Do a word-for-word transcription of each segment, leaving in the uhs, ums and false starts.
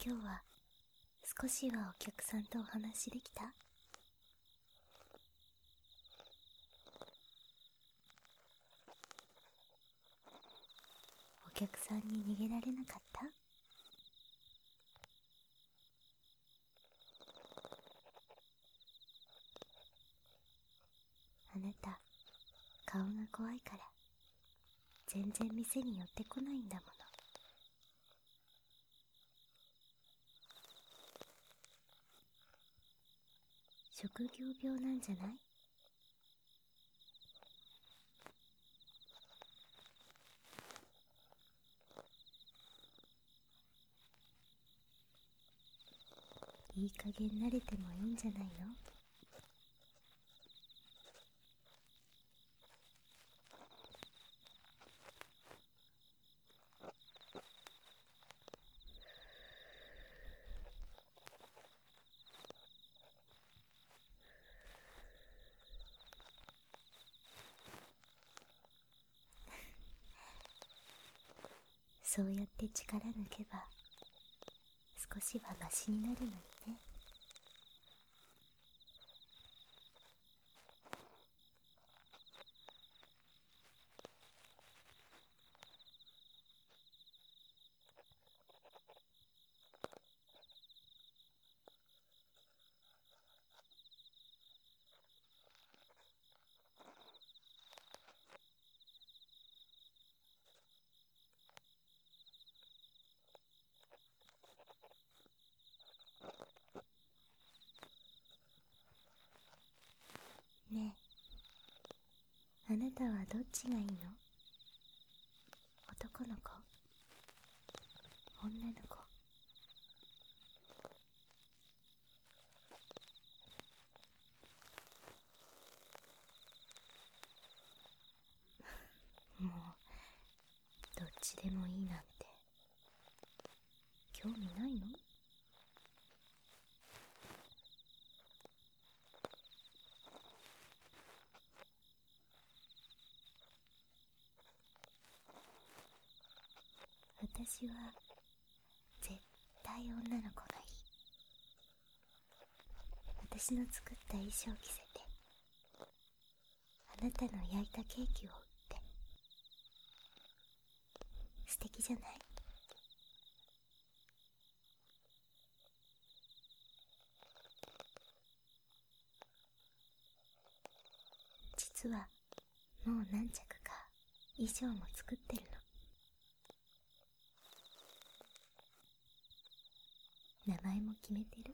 今日は少しはお客さんとお話できた？お客さんに逃げられなかった？あなた、顔が怖いから全然店に寄ってこないんだもの。職業病なんじゃない？いい加減慣れてもいいんじゃないの？そうやって力抜けば少しはマシになるのにね。ねえ、あなたはどっちがいいの？男の子？女の子？もうどっちでもいいなんて興味ないの？私は絶対女の子がいい。私の作った衣装着せて、あなたの焼いたケーキを売って。素敵じゃない？実はもう何着か衣装も作ってるの。名前も決めてる。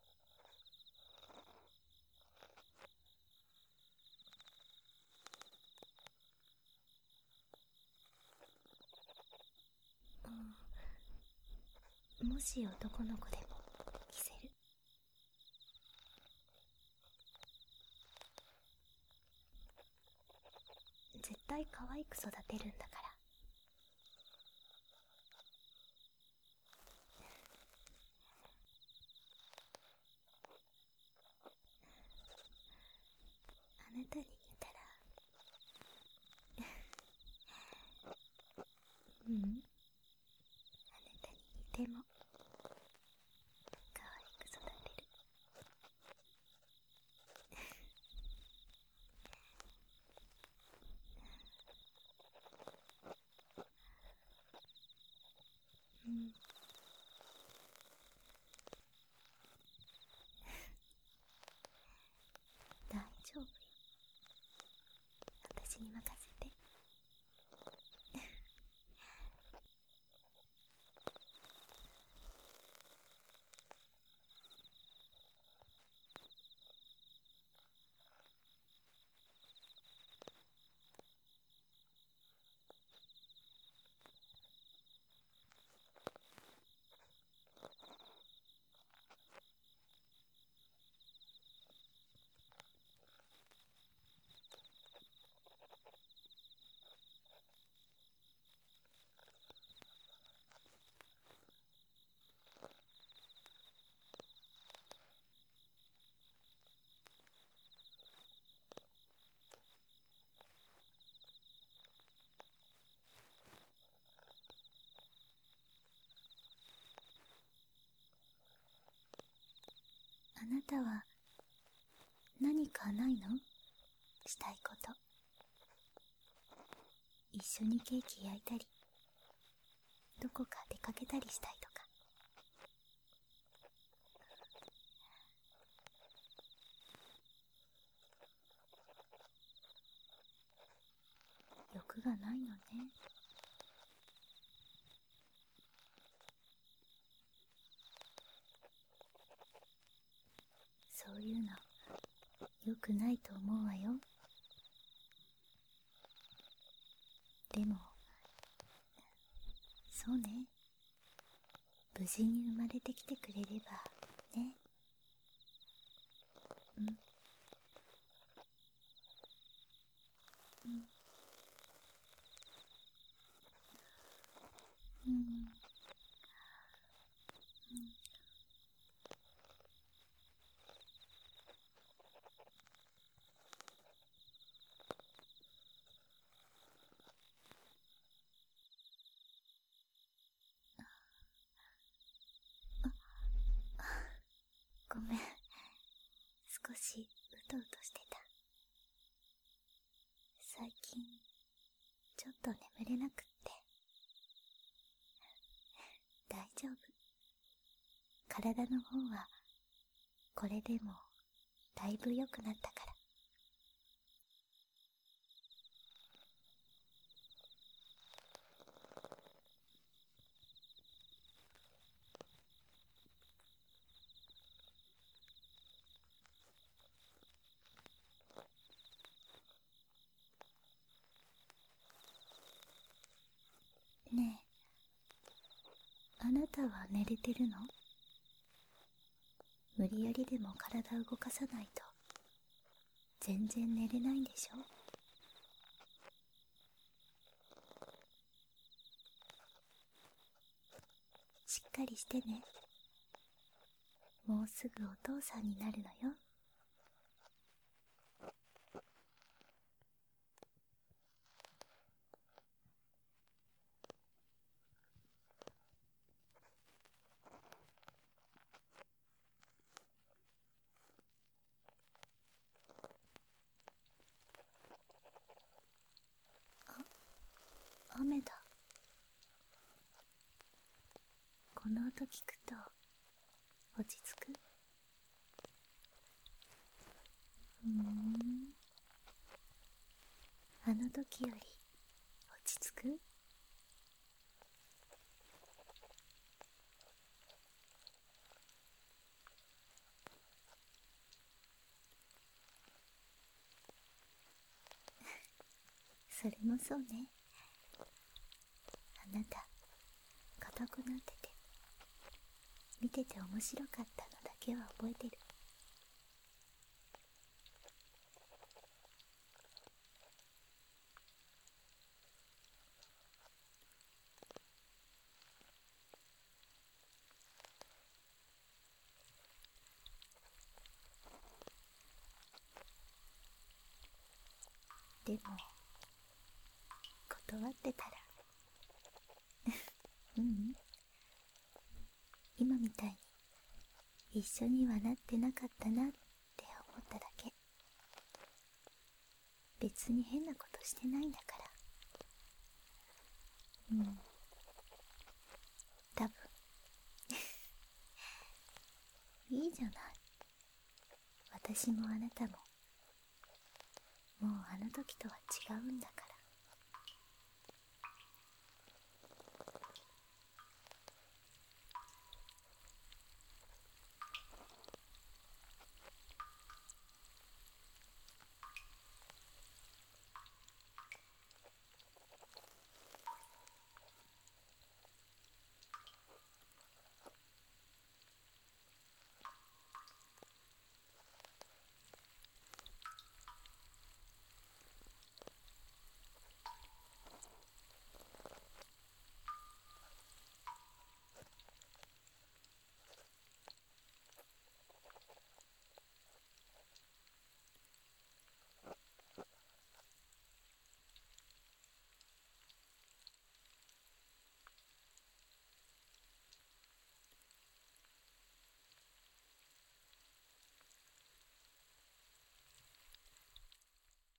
うん、もし男の子でも着せる。絶対可愛く育てるんだから。あなたに似たらうん、あなたに似ても可愛く育てる。 なたは何かないの？したいこと。一緒にケーキ焼いたり、どこか出かけたりしたいとか。欲がないのね。そういうの良くないと思うわよ。でもそうね、無事に生まれてきてくれればね。うんうんうんうんごめん、少しうとうとしてた。最近ちょっと眠れなくって。大丈夫、体の方はこれでもだいぶ良くなったから。ねえ、あなたは寝れてるの？無理やりでも体動かさないと全然寝れないんでしょ？しっかりしてね。もうすぐお父さんになるのよ。雨だ。この音聞くと落ち着く？うーん、あの時より落ち着く？それもそうね。あなた硬くなってて、見てて面白かったのだけは覚えてる。でも断ってたらううん今みたいに一緒にはなってなかったなって思っただけ。別に変なことしてないんだから。うん多分いいじゃない。私もあなたももうあの時とは違うんだから。